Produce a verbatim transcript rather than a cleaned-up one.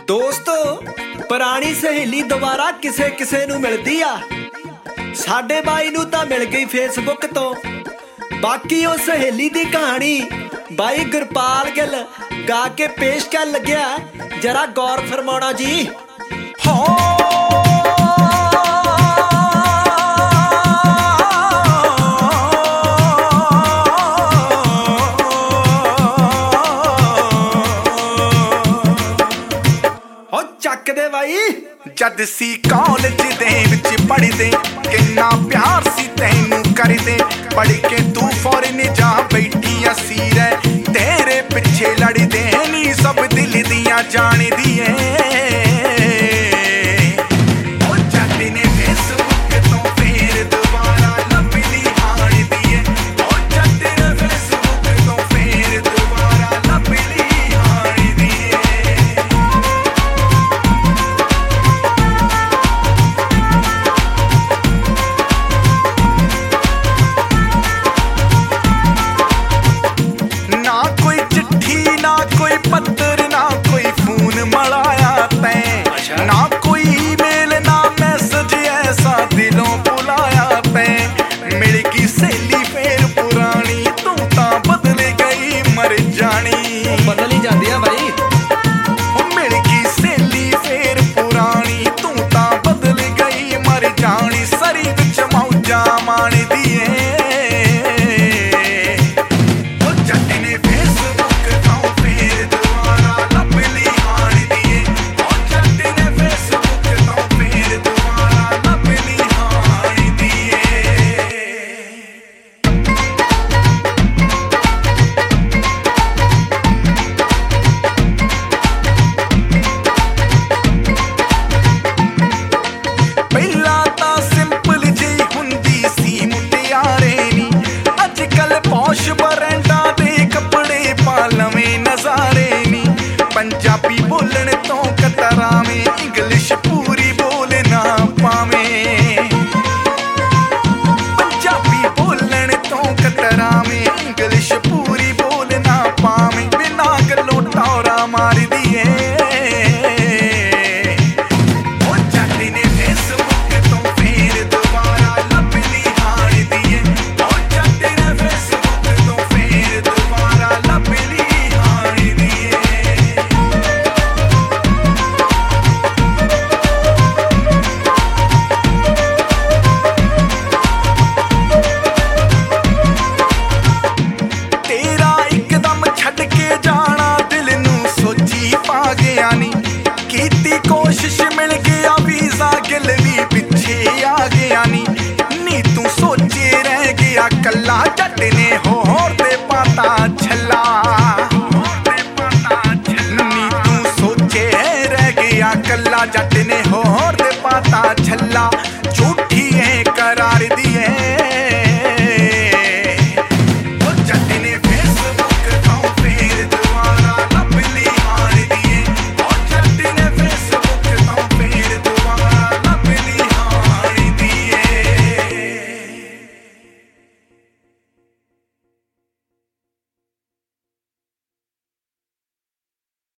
ਦੋਸਤੋ ਪੁਰਾਣੀ ਸਹੇਲੀ ਦੁਬਾਰਾ ਕਿਸੇ ਕਿਸੇ ਨੂੰ ਮਿਲਦੀ ਆ। ਸਾਡੇ ਬਾਈ ਨੂੰ ਤਾਂ ਮਿਲ ਗਈ ਫੇਸਬੁੱਕ ਤੋਂ। ਬਾਕੀ ਉਹ ਸਹੇਲੀ ਦੀ ਕਹਾਣੀ ਬਾਈ ਗੁਰਪਾਲ ਗਿੱਲ ਗਾ ਕੇ ਪੇਸ਼ ਕਰ ਲੱਗਿਆ, ਜਰਾ ਗੌਰ ਫਰਮਾਉਣਾ ਜੀ। ਹੋ ਚੱਕਦੇ ਬਾਈ। ਜਦ ਸੀ ਕਾਲਜ ਦੇ ਵਿੱਚ ਪੜ੍ਹਦੇ ਕਿੰਨਾ ਪਿਆਰ ਸੀ ਤੈਨੂੰ ਕਰਦੇ, ਪੜ੍ਹ ਕੇ ਤੂੰ ਫੌਰਨ ਜਾ ਬੈਠੀ ਅਸੀਂ ਰਹਿ ਤੇਰੇ ਪਿੱਛੇ ਲੜਦੇ ਨੀ ਸਭ ਦਿਲ ਦੀਆਂ ਜਾਣਦੀ ਏ। ਉਹ ਜੱਟ ਨੇ ਫੇਸਬੁੱਕ ਤੋਂ ਫੇਰ ਦੁਬਾਰਾ ਲੱਭਦੀ ਹਾਣਦੀ ਏ। ਉਹ ਜੱਟ ਨੇ ਫੇਸਬੁੱਕ ਤੋਂ ਫੇਰ ਦੁਬਾਰਾ ਲੱਭਦੀ ਹਾਣਦੀ ਏ। ਨਾ ਕੋਈ ਚਿੱਠੀ ਨਾ ਕੋਈ ਪੱਤਰ ਨਾ ਕੋਈ ਫੋਨ ਮਲਾਇਆ ਤੈਂ, ਨਾ ਕੋਈ ਈਮੇਲ ਨਾ ਮੈਸੇਜ ਐਸਾ ਦਿਲੋਂ ਬੁਲਾਇਆ ਤੈਂ। ਮਿਲ ਗਈ ਸਹੇਲੀ ਫੇਰ ਪੁਰਾਣੀ ਤੂੰ ਤਾਂ ਬਦਲ ਗਈ ਮਰ ਜਾਣੀ। ਬਦਲ ਹੀ ਜਾਂਦੀ ਆ ਬਾਈ। ਮਿਲ ਗਈ ਸਹੇਲੀ ਫੇਰ ਪੁਰਾਣੀ ਤੂੰ ਤਾਂ ਬਦਲ ਗਈ ਮਰ ਜਾਣੀ। ਸਰੀ ਵਿੱਚ ਮੌਜਾਂ ਮਾਣਦੀ ਏ। ਪੰਜਾਬੀ ਬੋਲਣ ਤੋਂ ਕਤਰਾਵੇਂ ਇੰਗਲਿਸ਼ ਪੂਰੀ ਬੋਲ ਨਾ ਪਾਵੇਂ। ਪੰਜਾਬੀ ਬੋਲਣ ਤੋਂ ਕਤਰਾਵੇਂ ਇੰਗਲਿਸ਼